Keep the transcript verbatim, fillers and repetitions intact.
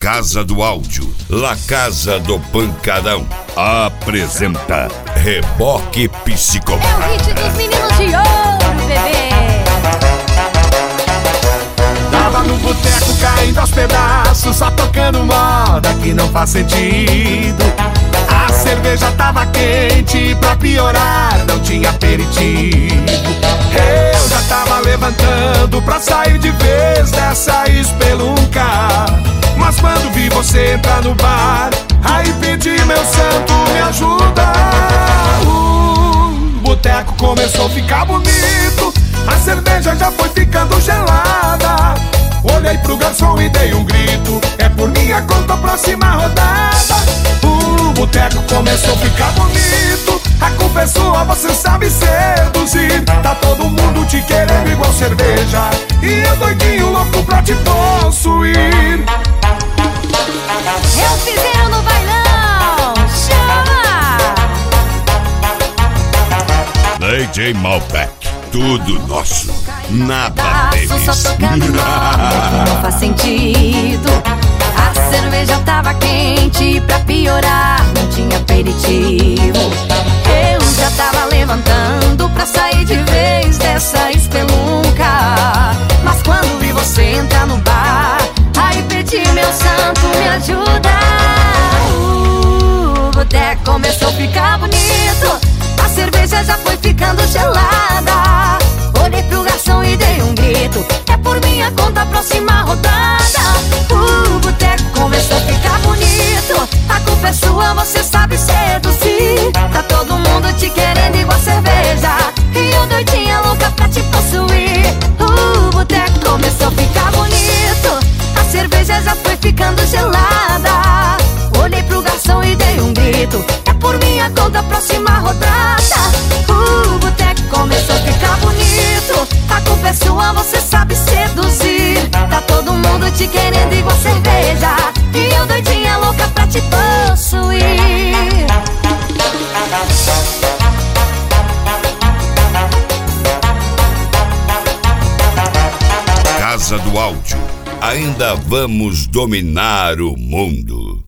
Casa do Áudio, La Casa do Pancadão, apresenta Reboque Psicopata. É o hit dos meninos de ouro, bebê. Tava no boteco caindo aos pedaços, só tocando moda que não faz sentido. A cerveja tava quente e pra piorar não tinha aperitivo. Eu já tava levantando pra sair de vez dessa espelunca, mas quando vi você entrar no bar, aí pedi, meu santo, me ajuda. O boteco começou a ficar bonito, a cerveja já foi ficando gelada. Olhei pro garçom e dei um grito, é por minha conta a próxima rodada. O boteco começou a ficar bonito, a culpa é sua, você sabe seduzir. Tá todo mundo te querendo igual cerveja, e eu doidinho louco pra te possuir. Eu fizeram no bailão, chama! D J Malbec, tudo nosso, nada deles. Só tocando moda, não faz sentido. A cerveja tava quente e pra piorar não tinha aperitivo. Eu já tava levantando pra sair de vez dessa espelunca, mas quando vi você entrar no bar, aí pedi, meu santo, me ajuda. O boteco começou a ficar bonito, a cerveja já foi ficando gelada. Olhei pro garçom e dei um grito, é por minha conta a próxima rodada. O boteco começou a ficar bonito, a culpa é sua, você sabe seduzir. Tá todo mundo te querendo igual cerveja, e eu doidinha louca pra te possuir. O boteco começou a ficar bonito, a cerveja já foi ficando gelada. Olhei pro garçom e dei um grito, é por minha conta a próxima rodada. O boteco começou a ficar bonito, a culpa é sua, você sabe seduzir. Tá todo mundo te querendo igual cerveja, e eu doidinha louca pra te possuir. Casa do Áudio, ainda vamos dominar o mundo.